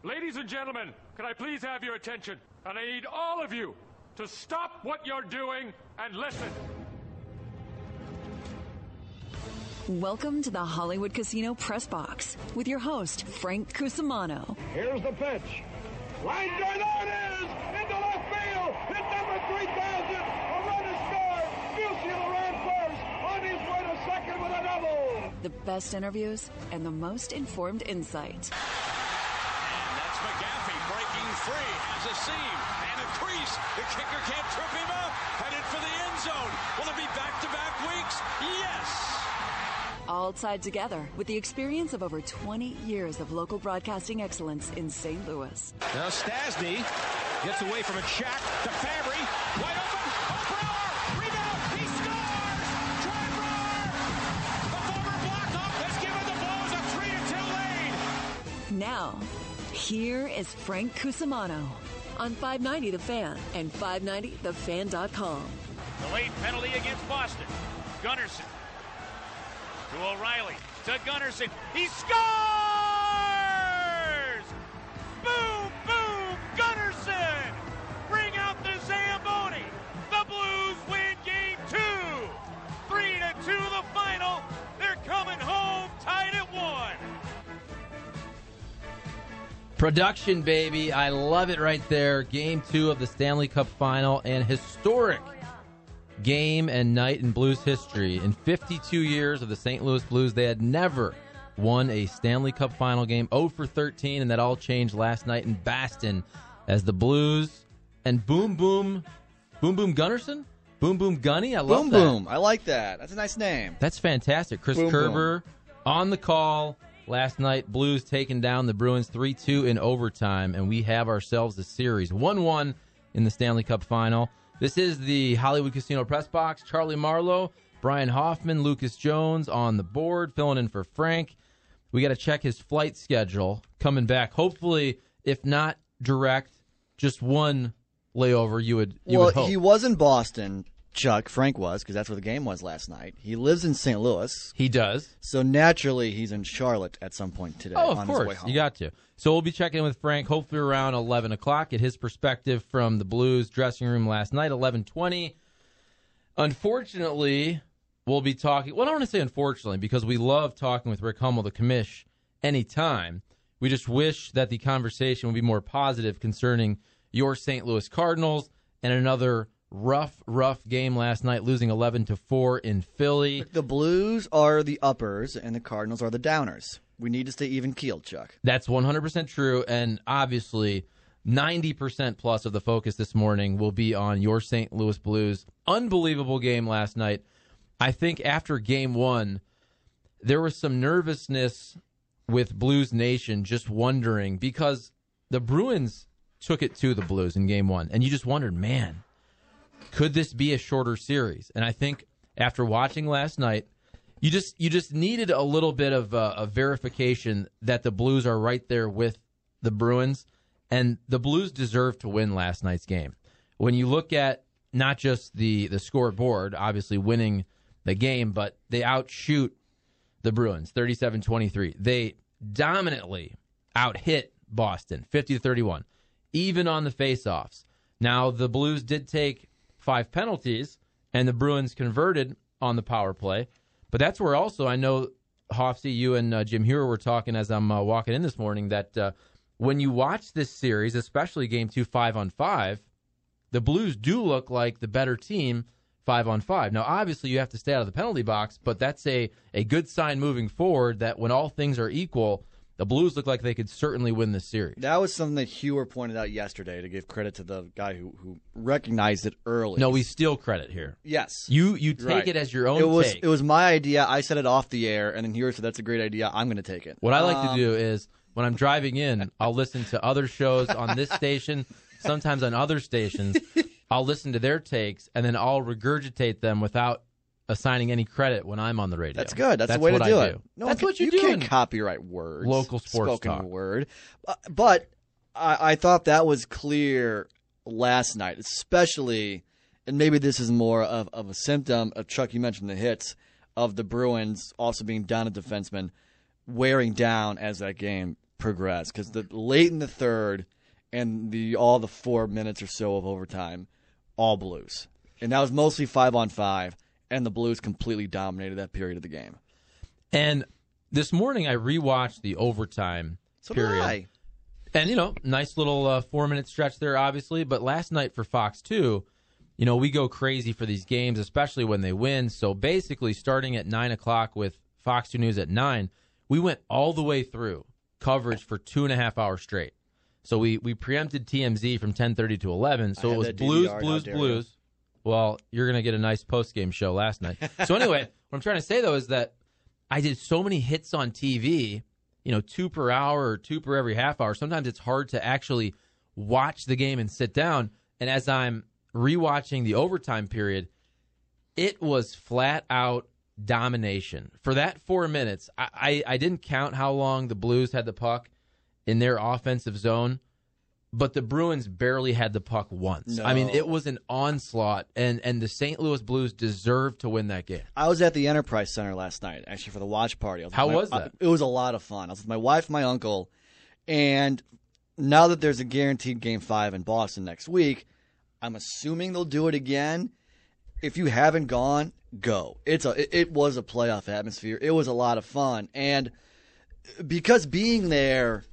Ladies and gentlemen, can I please have your attention? And I need all of you to stop what you're doing and listen. Welcome to the Hollywood Casino Press Box with your host, Frank Cusimano. Here's the pitch. Line drive, there it is! Into left field! Hit number 3,000! A run is scored! Musial ran first! On his way to second with a double! The best interviews and the most informed insight. And that's McGaffey breaking free, has a seam and a crease. The kicker can't trip him up. Headed for the end zone. Will it be back-to-back weeks? Yes! All tied together with the experience of over 20 years of local broadcasting excellence in St. Louis. Now Stasny gets away from a check to Fabry. Wide open. Brower. Rebound. He scores. Trevor. The former Blackhawk has given the Blues a 3-2 lead. Now, here is Frank Cusimano on 590 The Fan and 590thefan.com. The late penalty against Boston. Gunnarsson. To O'Reilly, to Gunnarsson, he scores! Boom, boom, Gunnarsson! Bring out the Zamboni! The Blues win game 2! 3-2 the final, they're coming home tied at 1. Production, baby, I love it right there. Game 2 of the Stanley Cup Final, and historic game and night in Blues history. In 52 years of the St. Louis Blues, they had never won a Stanley Cup Final game. 0 for 13, and that all changed last night in Boston as the Blues and Boom Boom Gunnarsson? Boom Boom Gunny? I love that. Boom Boom. I like that. That's a nice name. That's fantastic. Chris Boom Kerber on the call last night. Blues taking down the Bruins 3-2 in overtime, and we have ourselves a series. 1-1 in the Stanley Cup Final. This is the Hollywood Casino Press Box. Charlie Marlowe, Brian Hoffman, Lucas Jones on the board, filling in for Frank. We got to check his flight schedule coming back. Hopefully, if not direct, just one layover. You would hope. He was in Boston, Chuck. Frank was, because that's where the game was last night. He lives in St. Louis. He does. So naturally, he's in Charlotte at some point today. Oh, of on course. His way home. You got to. So we'll be checking in with Frank hopefully around 11 o'clock. Get his perspective from the Blues dressing room last night, 11:20. Unfortunately, we'll be talking. Well, I don't want to say unfortunately because we love talking with Rick Hummel, the commish, anytime. We just wish that the conversation would be more positive concerning your St. Louis Cardinals and another rough game last night, losing 11-4 in Philly. The Blues are the uppers and the Cardinals are the downers. We need to stay even-keeled, Chuck. That's 100% true, and obviously 90% plus of the focus this morning will be on your St. Louis Blues. Unbelievable game last night. I think after Game 1, there was some nervousness with Blues Nation just wondering, because the Bruins took it to the Blues in Game 1, and you just wondered, man, could this be a shorter series? And I think after watching last night, you just needed a little bit of a verification that the Blues are right there with the Bruins, and the Blues deserve to win last night's game. When you look at not just the scoreboard, obviously winning the game, but they outshoot the Bruins 37-23. They dominantly out-hit Boston 50-31, even on the faceoffs. Now, the Blues did take 5 penalties, and the Bruins converted on the power play. But that's where also I know, Hoffsy, you and Jim Hewer were talking as I'm walking in this morning, that when you watch this series, especially Game 2 5-on-5, the Blues do look like the better team 5-on-5. Now, obviously, you have to stay out of the penalty box, but that's a good sign moving forward that when all things are equal, the Blues look like they could certainly win this series. That was something that Hewer pointed out yesterday, to give credit to the guy who recognized it early. No, we steal credit here. Yes. You take right. it as your own take. It was my idea. I said it off the air, and then Hewer said, that's a great idea. I'm going to take it. What I like to do is, when I'm driving in, I'll listen to other shows on this station, sometimes on other stations. I'll listen to their takes, and then I'll regurgitate them without assigning any credit when I'm on the radio. That's good. That's the way to do it. No, that's what you do. You can't copyright words. Local sports spoken talk. word. But I thought that was clear last night, especially, and maybe this is more of a symptom of, Chuck, you mentioned the hits, of the Bruins also being down a defenseman, wearing down as that game progressed, because late in the third and all the 4 minutes or so of overtime, all Blues. And that was mostly 5-on-5, and the Blues completely dominated that period of the game. And this morning I rewatched the overtime period. Did I. And, nice little 4-minute stretch there, obviously. But last night for Fox 2, we go crazy for these games, especially when they win. So basically, starting at 9 o'clock with Fox 2 News at 9, we went all the way through coverage for 2.5 hours straight. So we preempted TMZ from 10:30 to 11. So it was Blues. Well, you're going to get a nice post-game show last night. So anyway, what I'm trying to say, though, is that I did so many hits on TV, 2 per hour or 2 per every half hour. Sometimes it's hard to actually watch the game and sit down. And as I'm rewatching the overtime period, it was flat-out domination. For that 4 minutes, I didn't count how long the Blues had the puck in their offensive zone, but the Bruins barely had the puck once. No. I mean, it was an onslaught, and the St. Louis Blues deserved to win that game. I was at the Enterprise Center last night, actually, for the watch party. How was that? It was a lot of fun. I was with my wife, my uncle, and now that there's a guaranteed Game 5 in Boston next week, I'm assuming they'll do it again. If you haven't gone, go. It was a playoff atmosphere. It was a lot of fun. And because being there,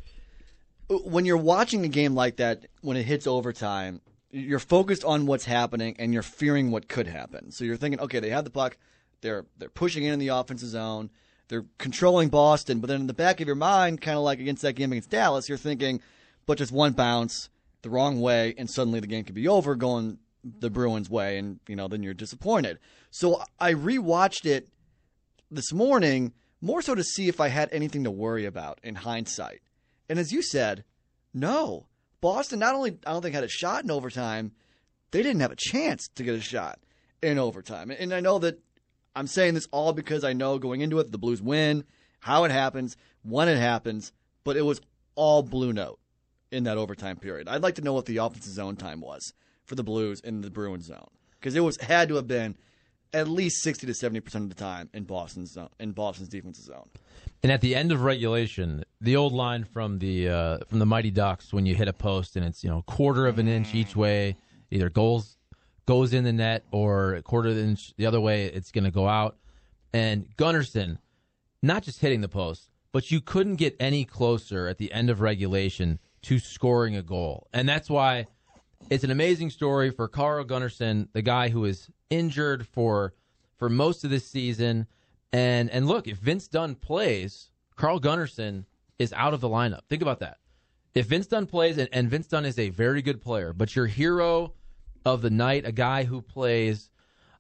when you're watching a game like that, when it hits overtime, you're focused on what's happening and you're fearing what could happen. So you're thinking, okay, they have the puck, they're pushing in the offensive zone, they're controlling Boston, but then in the back of your mind, kind of like against that game against Dallas, you're thinking, but just one bounce the wrong way, and suddenly the game could be over going the Bruins' way, and then you're disappointed. So I rewatched it this morning, more so to see if I had anything to worry about in hindsight. And as you said, no. Boston not only, I don't think, had a shot in overtime, they didn't have a chance to get a shot in overtime. And I know that I'm saying this all because I know going into it, the Blues win, how it happens, when it happens, but it was all Blue Note in that overtime period. I'd like to know what the offensive zone time was for the Blues in the Bruins zone, because it had to have been at least 60 to 70% of the time in Boston's defensive zone. And at the end of regulation, the old line from the Mighty Ducks, when you hit a post and it's quarter of an inch each way, either goes in the net or a quarter of an inch the other way, it's going to go out. And Gunnarsson, not just hitting the post, but you couldn't get any closer at the end of regulation to scoring a goal. And that's why it's an amazing story for Carl Gunnarsson, the guy who is injured for most of this season. And look, if Vince Dunn plays, Carl Gunnarsson is out of the lineup. Think about that. If Vince Dunn plays, and Vince Dunn is a very good player, but your hero of the night, a guy who plays,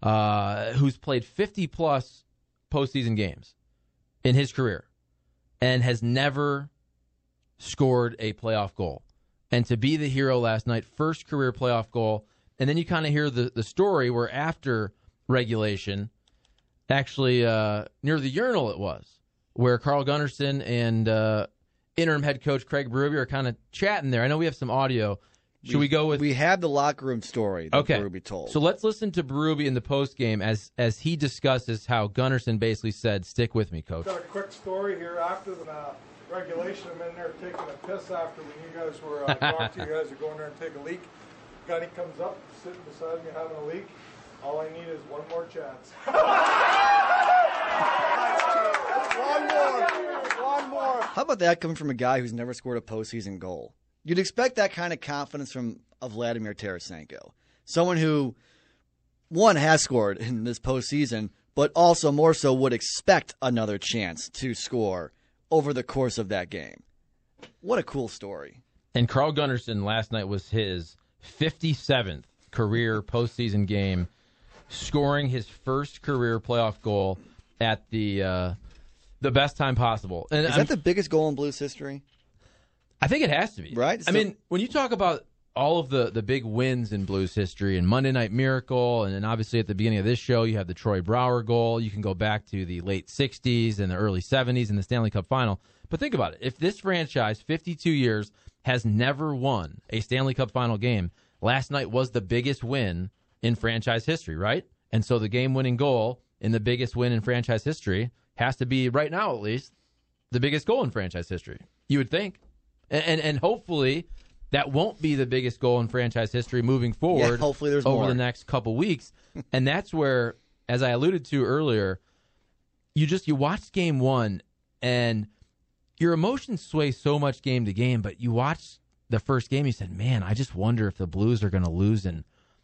who's played 50-plus postseason games in his career and has never scored a playoff goal. And to be the hero last night, first career playoff goal, and then you kind of hear the story where after regulation, actually near the urinal it was, where Carl Gunnarsson and interim head coach Craig Berube are kind of chatting there. I know we have some audio. Should we go with... We have the locker room story that Berube told. So let's listen to Berube in the postgame as he discusses how Gunnarsson basically said, stick with me, coach. Got a quick story here after the regulation. I'm in there taking a piss after when you guys were talking to you guys are going there and take a leak. Guy comes up, sitting beside me having a leak. All I need is one more chance. One more. How about that coming from a guy who's never scored a postseason goal? You'd expect that kind of confidence from Vladimir Tarasenko, someone who, one, has scored in this postseason, but also more so would expect another chance to score over the course of that game. What a cool story. And Carl Gunnarsson last night was his 57th career postseason game, scoring his first career playoff goal at the best time possible. And is that the biggest goal in Blues history? I think it has to be. Right? I mean, when you talk about all of the big wins in Blues history and Monday Night Miracle, and then obviously at the beginning of this show, you have the Troy Brouwer goal. You can go back to the late 60s and the early 70s and the Stanley Cup final. But think about it. If this franchise, 52 years, has never won a Stanley Cup final game, last night was the biggest win in franchise history, right? And so the game-winning goal in the biggest win in franchise history has to be, right now at least, the biggest goal in franchise history. You would think. And hopefully that won't be the biggest goal in franchise history moving forward. Yeah, hopefully there's over more. the next couple weeks. And that's where, as I alluded to earlier, you watched game one and your emotions sway so much game to game, but you watched the first game, you said, man, I just wonder if the Blues are going to lose in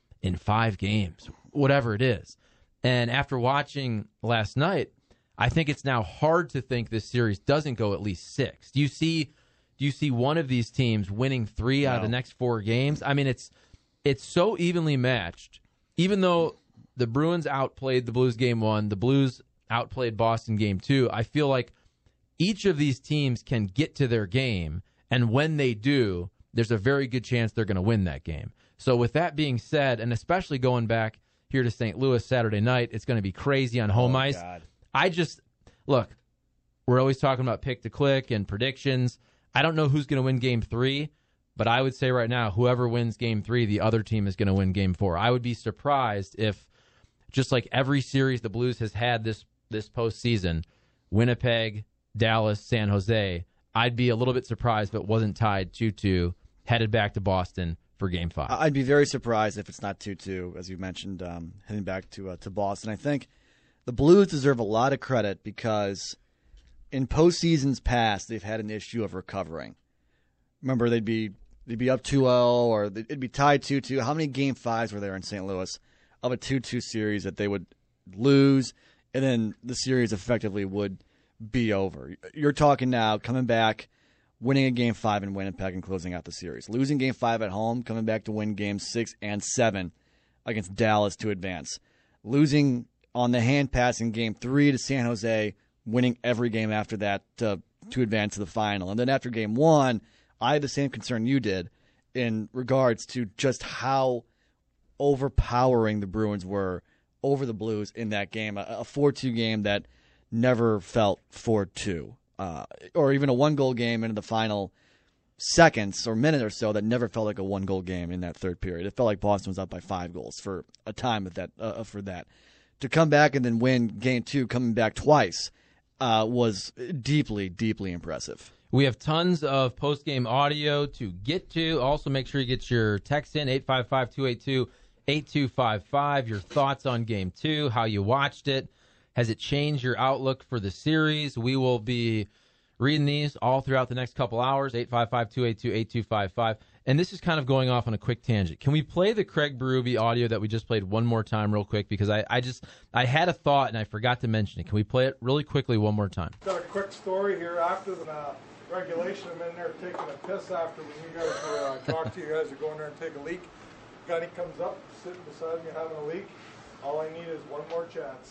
5 games, whatever it is. And after watching last night, I think it's now hard to think this series doesn't go at least 6. Do you see one of these teams winning 3 out of the next 4 games? I mean, it's so evenly matched. Even though the Bruins outplayed the Blues game 1, the Blues outplayed Boston game 2, I feel like each of these teams can get to their game, and when they do, there's a very good chance they're going to win that game. So with that being said, and especially going back here to St. Louis Saturday night, it's going to be crazy on home ice. God. Look, we're always talking about pick to click and predictions. I don't know who's going to win game 3, but I would say right now, whoever wins game 3, the other team is going to win game 4. I would be surprised if, just like every series the Blues has had this postseason, Winnipeg, Dallas, San Jose, I'd be a little bit surprised if it wasn't tied 2-2, headed back to Boston for game 5. I'd be very surprised if it's not 2-2, as you mentioned, heading back to Boston. I think the Blues deserve a lot of credit because in postseasons past, they've had an issue of recovering. Remember, they'd be up 2-0 or it'd be tied 2-2. How many game 5s were there in St. Louis of a 2-2 series that they would lose, and then the series effectively would be over? You're talking now coming back, winning a game 5 in Winnipeg and closing out the series. Losing game 5 at home, coming back to win games 6 and 7 against Dallas to advance. Losing on the hand pass in game 3 to San Jose, winning every game after that to advance to the final. And then after game 1, I had the same concern you did in regards to just how overpowering the Bruins were over the Blues in that game. A 4-2 game that never felt 4-2. Or even a 1-goal game into the final seconds or minute or so that never felt like a 1-goal game in that third period. It felt like Boston was up by 5 goals for a time for that. To come back and then win game 2, coming back twice, was deeply, deeply impressive. We have tons of post-game audio to get to. Also, make sure you get your text in, 855-282-8255, your thoughts on Game 2, how you watched it. Has it changed your outlook for the series? We will be reading these all throughout the next couple hours, 855-282-8255. And this is kind of going off on a quick tangent. Can we play the Craig Berube audio that we just played one more time real quick? Because I had a thought and I forgot to mention it. Can we play it really quickly one more time? Got a quick story here. After the regulation, I'm in there taking a piss after when you guys were talking to you guys are going there and take a leak. Gunny comes up, sitting beside me having a leak. All I need is one more chance.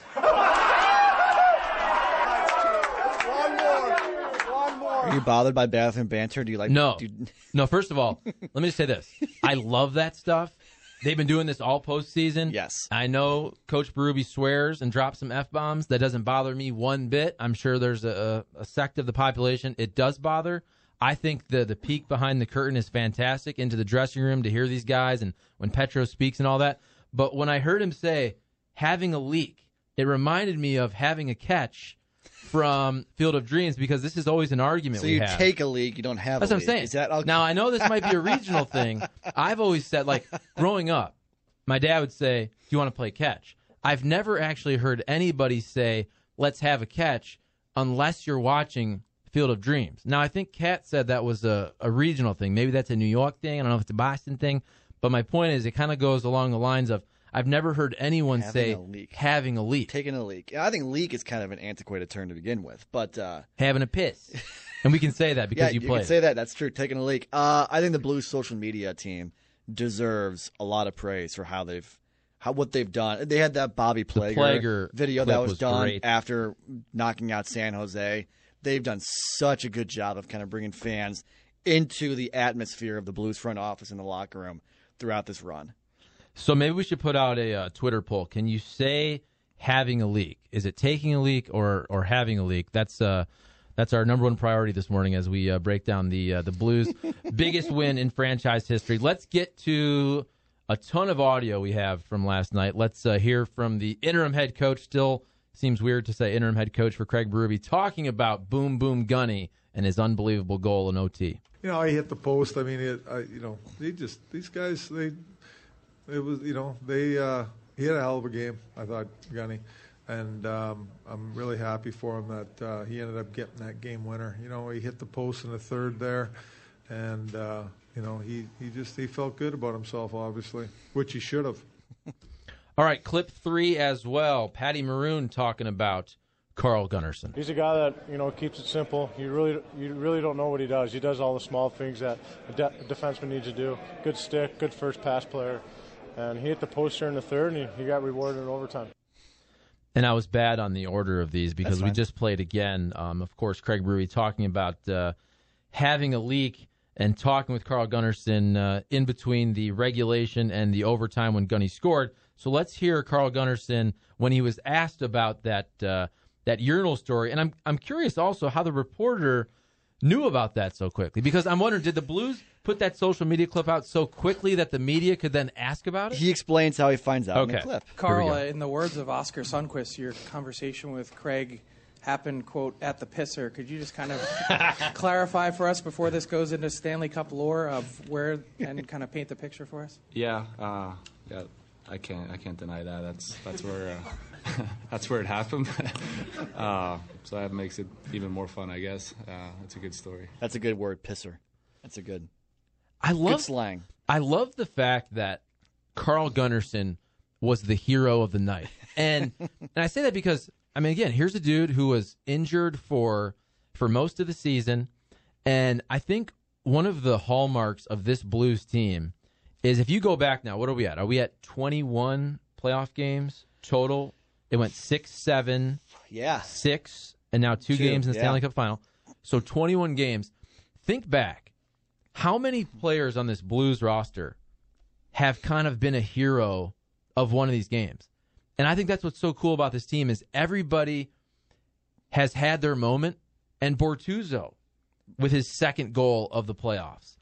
One more. Are you bothered by bathroom banter? Do you like? No. No, first of all, let me just say this. I love that stuff. They've been doing this all postseason. Yes. I know Coach Berube swears and drops some F-bombs. That doesn't bother me one bit. I'm sure there's a sect of the population it does bother. I think the peek behind the curtain is fantastic into the dressing room to hear these guys and when Petro speaks and all that. But when I heard him say having a leak, it reminded me of having a catch from Field of Dreams, because this is always an argument we have. So you take a leak, you don't have That's a what leak. I'm saying. Is that okay? Now, I know this might be a regional thing. I've always said, like, growing up, my dad would say, do you want to play catch? I've never actually heard anybody say, let's have a catch, unless you're watching Field of Dreams. Now, I think Kat said that was a regional thing. Maybe that's a New York thing. I don't know if it's a Boston thing. But my point is, it kind of goes along the lines of, I've never heard anyone say having a leak. Taking a leak. I think leak is kind of an antiquated term to begin with, but having a piss. And we can say that because you played. You can say that. That's true. Taking a leak. I think the Blues social media team deserves a lot of praise for what they've done. They had that Bobby Plager video that was done great after knocking out San Jose. They've done such a good job of kind of bringing fans into the atmosphere of the Blues front office in the locker room throughout this run. So maybe we should put out a Twitter poll. Can you say having a leak? Is it taking a leak or having a leak? That's our number one priority this morning as we break down the Blues' biggest win in franchise history. Let's get to a ton of audio we have from last night. Let's hear from the interim head coach. Still seems weird to say interim head coach for Craig Berube, talking about Boom Boom Gunny and his unbelievable goal in OT. He hit the post. I mean, these guys, he had a hell of a game, I thought, Gunny. And I'm really happy for him that he ended up getting that game winner. He hit the post in the third there, and he felt good about himself, obviously, which he should have. All right, clip 3 as well. Patty Maroon talking about Carl Gunnarsson. He's a guy that keeps it simple. You really don't know what he does. He does all the small things that a defenseman needs to do. Good stick, good first pass player, and he hit the post here in the third, and he got rewarded in overtime. And I was bad on the order of these because we just played again. Of course, Craig Berube talking about having a leak and talking with Carl Gunnarsson in between the regulation and the overtime when Gunny scored. So let's hear Carl Gunnarsson when he was asked about that urinal story. And I'm curious also how the reporter knew about that so quickly, because I'm wondering, did the Blues put that social media clip out so quickly that the media could then ask about it? He explains how he finds out in the clip. Carl, in the words of Oscar Sundquist, your conversation with Craig happened, quote, at the pisser. Could you just kind of clarify for us before this goes into Stanley Cup lore of where, and kind of paint the picture for us? Yeah, I can't deny that. That's where that's where it happened. So that makes it even more fun, I guess. It's a good story. That's a good word, pisser. That's a good slang. I love the fact that Carl Gunnarsson was the hero of the night. And I say that because, I mean, again, here's a dude who was injured for most of the season. And I think one of the hallmarks of this Blues team is, if you go back now, what are we at? Are we at 21 playoff games total? It went 6-7, 6, and now two games in the Stanley Cup final. So 21 games. Think back. How many players on this Blues roster have kind of been a hero of one of these games? And I think that's what's so cool about this team is everybody has had their moment, and Bortuzzo with his second goal of the playoffs.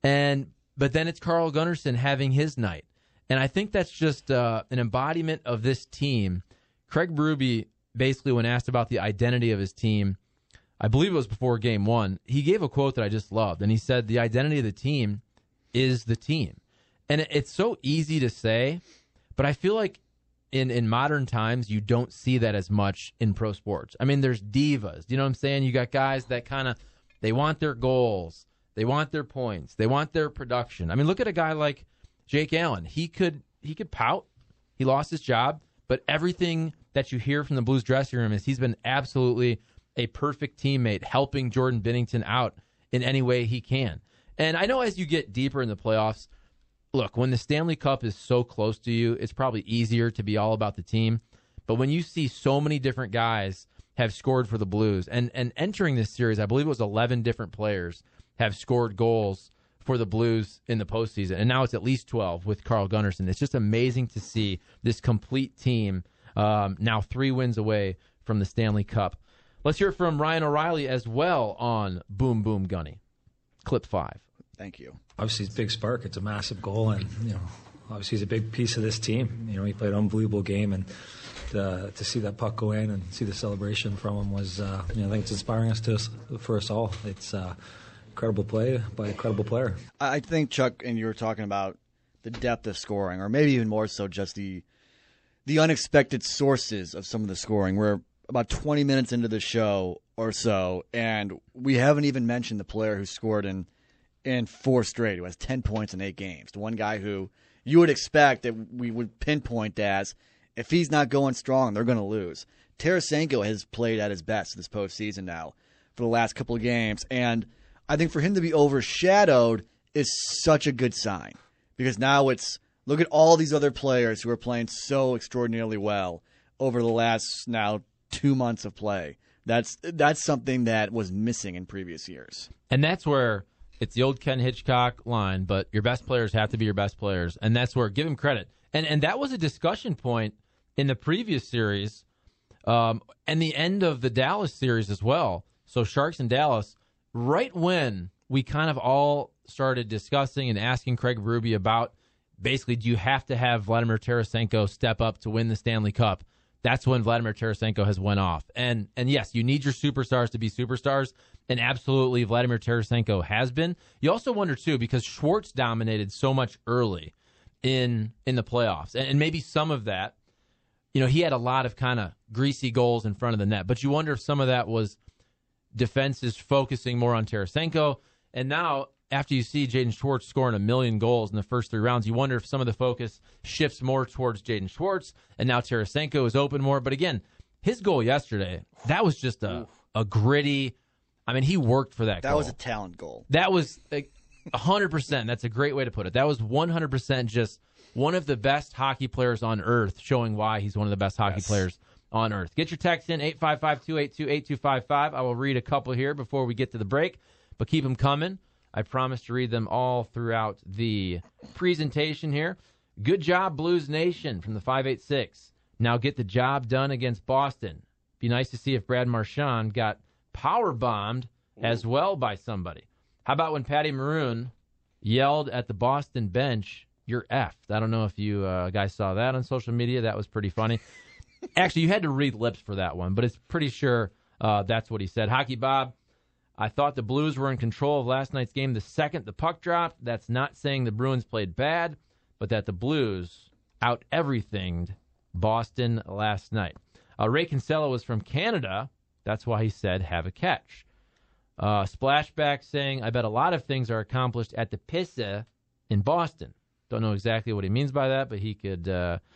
But then it's Carl Gunnarsson having his night. And I think that's just an embodiment of this team. Craig Berube, basically, when asked about the identity of his team, I believe it was before Game 1, he gave a quote that I just loved. And he said, the identity of the team is the team. And it's so easy to say, but I feel like in modern times, you don't see that as much in pro sports. I mean, there's divas. You know what I'm saying? You got guys that kind of, they want their goals. They want their points. They want their production. I mean, look at a guy like Jake Allen. He could pout. He lost his job. But everything that you hear from the Blues dressing room is he's been absolutely a perfect teammate, helping Jordan Binnington out in any way he can. And I know as you get deeper in the playoffs, look, when the Stanley Cup is so close to you, it's probably easier to be all about the team. But when you see so many different guys have scored for the Blues, and entering this series, I believe it was 11 different players have scored goals for the Blues in the postseason. And now it's at least 12 with Carl Gunnarsson. It's just amazing to see this complete team now 3 wins away from the Stanley Cup. Let's hear from Ryan O'Reilly as well on Boom Boom Gunny. Clip 5. Thank you. Obviously, it's a big spark. It's a massive goal, and obviously he's a big piece of this team. He played an unbelievable game, and to see that puck go in and see the celebration from him was, I think it's inspiring for us all. It's incredible play by a incredible player. I think, Chuck, and you were talking about the depth of scoring, or maybe even more so just the unexpected sources of some of the scoring. We're about 20 minutes into the show or so, and we haven't even mentioned the player who scored in 4 straight, who has 10 points in 8 games. The one guy who you would expect that we would pinpoint as, if he's not going strong, they're going to lose. Tarasenko has played at his best this postseason now for the last couple of games, and I think for him to be overshadowed is such a good sign, because now it's, look at all these other players who are playing so extraordinarily well over the last now 2 months of play. That's something that was missing in previous years. And that's where it's the old Ken Hitchcock line, but your best players have to be your best players. And that's where, give him credit. And that was a discussion point in the previous series and the end of the Dallas series as well. So Sharks and Dallas, right when we kind of all started discussing and asking Craig Berube about, basically, do you have to have Vladimir Tarasenko step up to win the Stanley Cup? that's when Vladimir Tarasenko has went off. And yes, you need your superstars to be superstars, and absolutely Vladimir Tarasenko has been. You also wonder, too, because Schwartz dominated so much early in the playoffs, and maybe some of that, he had a lot of kind of greasy goals in front of the net, but you wonder if some of that was defenses focusing more on Tarasenko. And now, after you see Jaden Schwartz scoring 1 million goals in the first 3 rounds, you wonder if some of the focus shifts more towards Jaden Schwartz, and now Tarasenko is open more. But again, his goal yesterday, that was just a gritty, he worked for that goal. That was a talent goal. That was 100%. That's a great way to put it. That was 100% just one of the best hockey players on earth, showing why he's one of the best hockey players on earth. Get your text in, 855-282-8255. I will read a couple here before we get to the break, but keep them coming. I promise to read them all throughout the presentation here. Good job, Blues Nation from the 586. Now get the job done against Boston. Be nice to see if Brad Marchand got power bombed as well by somebody. How about when Patty Maroon yelled at the Boston bench, "You're effed"? I don't know if you guys saw that on social media. That was pretty funny. Actually, you had to read lips for that one, but it's pretty sure that's what he said. Hockey Bob, I thought the Blues were in control of last night's game the second the puck dropped. That's not saying the Bruins played bad, but that the Blues out-everythinged Boston last night. Ray Kinsella was from Canada. That's why he said, have a catch. Splashback saying, I bet a lot of things are accomplished at the Pisse in Boston. Don't know exactly what he means by that, but he could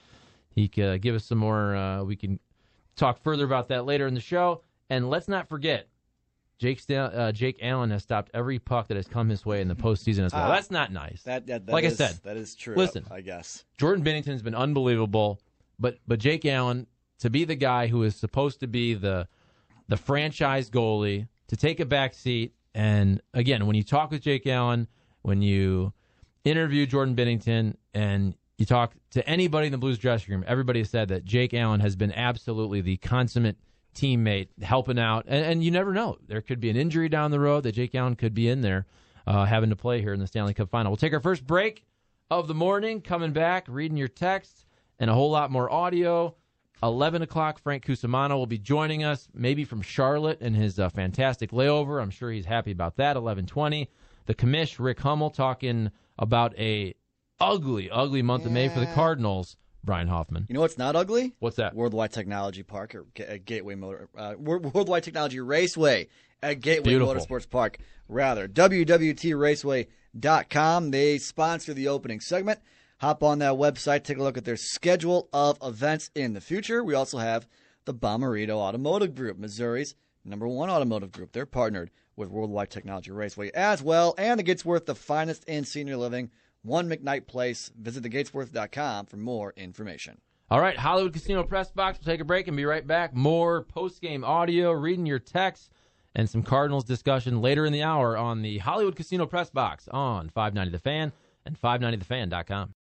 give us some more. We can talk further about that later in the show. And let's not forget, Jake Allen has stopped every puck that has come his way in the postseason as well. That's not nice. Like I said, that is true. Listen, I guess Jordan Binnington has been unbelievable, but Jake Allen, to be the guy who is supposed to be the franchise goalie, to take a back seat, and again, when you talk with Jake Allen, when you interview Jordan Binnington, and you talk to anybody in the Blues dressing room, everybody has said that Jake Allen has been absolutely the consummate teammate, helping out, and you never know. There could be an injury down the road that Jake Allen could be in there having to play here in the Stanley Cup Final. We'll take our first break of the morning, coming back, reading your texts, and a whole lot more audio. 11 o'clock, Frank Cusimano will be joining us, maybe from Charlotte and his fantastic layover. I'm sure he's happy about that. 11:20, the commish, Rick Hummel, talking about a ugly month of May for the Cardinals. Brian Hoffman. You know what's not ugly? What's that? Worldwide Technology Park at Gateway Worldwide Technology Raceway at Gateway Motorsports Park. Rather, WWTRaceway.com. They sponsor the opening segment. Hop on that website, take a look at their schedule of events in the future. We also have the Bomarito Automotive Group, Missouri's #1 automotive group. They're partnered with Worldwide Technology Raceway as well, and the Gatesworth, the finest in senior living. 1 McKnight Place. Visit thegatesworth.com for more information. All right, Hollywood Casino Press Box. We'll take a break and be right back. More post-game audio, reading your texts, and some Cardinals discussion later in the hour on the Hollywood Casino Press Box on 590 The Fan and 590thefan.com.